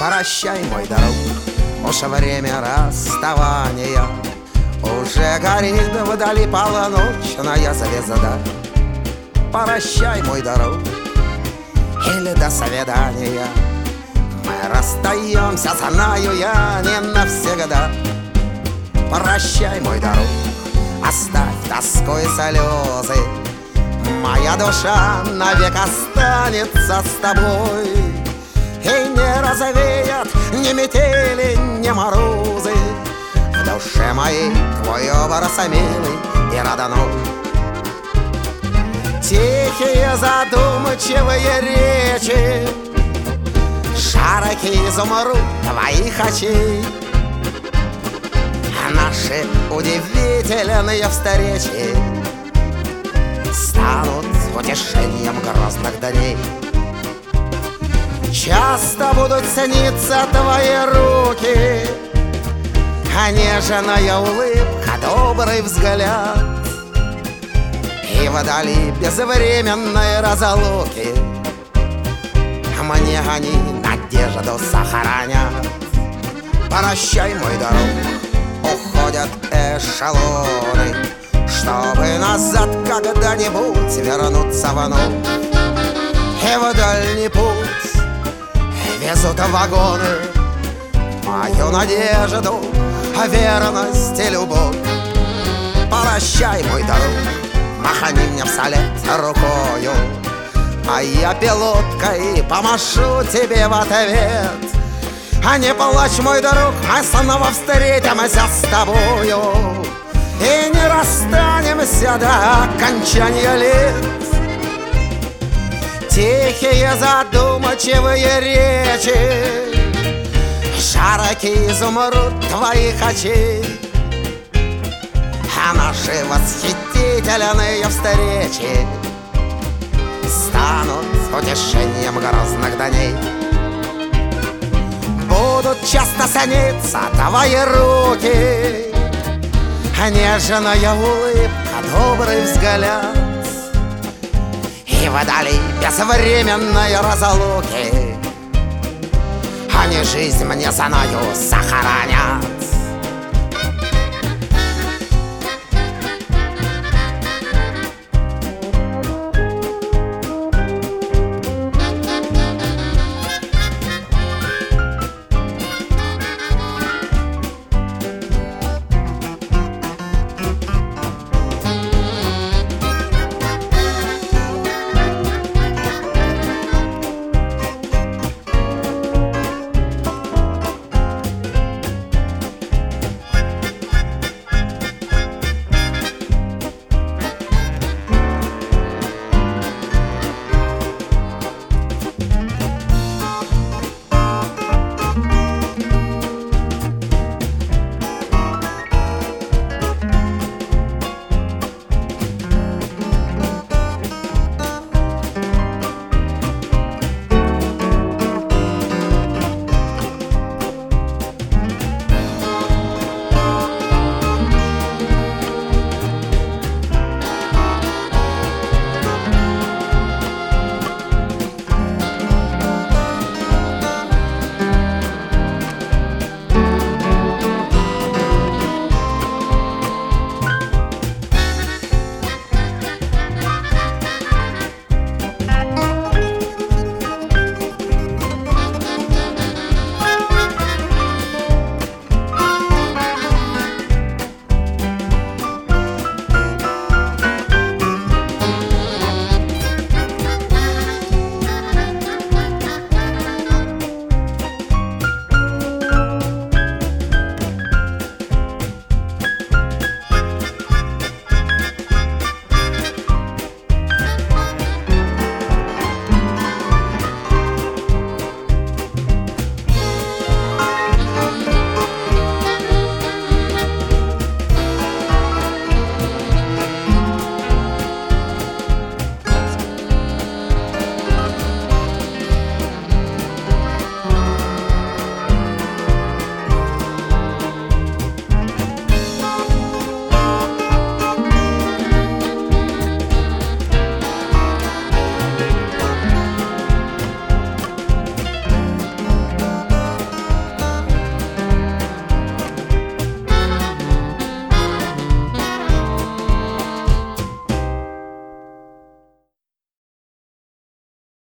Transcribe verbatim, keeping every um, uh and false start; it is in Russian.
Прощай, мой друг, уж время расставания. Уже горит вдали полночная звезда. Прощай, мой друг, или до свидания. Мы расстаемся, знаю я, не навсегда. Прощай, мой друг, оставь тоску и слезы. Моя душа навек останется с тобой. И не развеят ни метели, ни морозы в душе моей твой образ милый и родной. Тихие задумчивые речи, широкий изумруд твоих очей, наши удивительные встречи станут утешением грозных дней. Часто будут сниться твои руки, а нежная улыбка, добрый взгляд. И вдали безвременной разлуки мне они надежду сохранят. Прощай, мой друг, уходят эшелоны, чтобы назад когда-нибудь вернуться вновь. И в дальний путь везут вагоны мою надежду, верность и любовь. Прощай, мой друг, махани мне вслед рукою, а я пилоткой помашу тебе в ответ. А не плачь, мой друг, мы снова встретимся с тобою и не расстанемся до окончания лет. Тихие задумчивые речи, широкий изумруд твоих очей, а наши восхитительные встречи станут утешением грозных дней. Будут часто сниться твои руки, нежная улыбка, добрый взгляд. И вдали безвременной разлуки они жизнь мне, знаю, сохранят.